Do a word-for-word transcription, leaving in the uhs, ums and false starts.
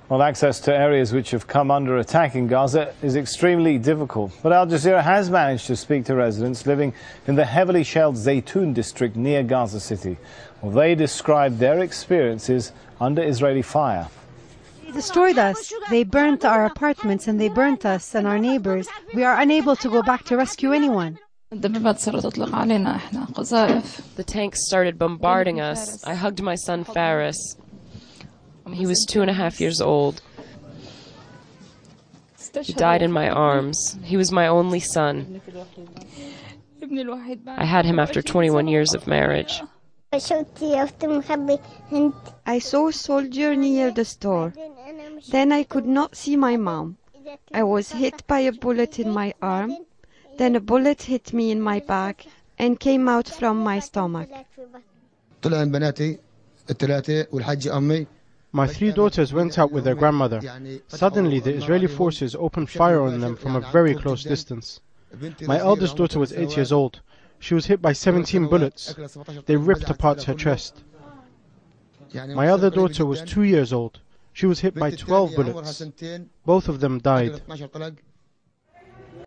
Well, access to areas which have come under attack in Gaza is extremely difficult. But Al Jazeera has managed to speak to residents living in the heavily shelled Zaytun district near Gaza City. Well, they described their experiences under Israeli fire. They destroyed us. They burnt our apartments and they burnt us and our neighbors. We are unable to go back to rescue anyone. The tanks started bombarding us. I hugged my son Faris. He was two and a half years old. He died in my arms. He was my only son. I had him after twenty-one years of marriage. I saw a soldier near the store. Then I could not see my mom. I was hit by a bullet in my arm. Then a bullet hit me in my back and came out from my stomach. My three daughters went out with their grandmother. Suddenly, the Israeli forces opened fire on them from a very close distance. My eldest daughter was eight years old. She was hit by seventeen bullets. They ripped apart her chest. My other daughter was two years old. She was hit by twelve bullets. Both of them died.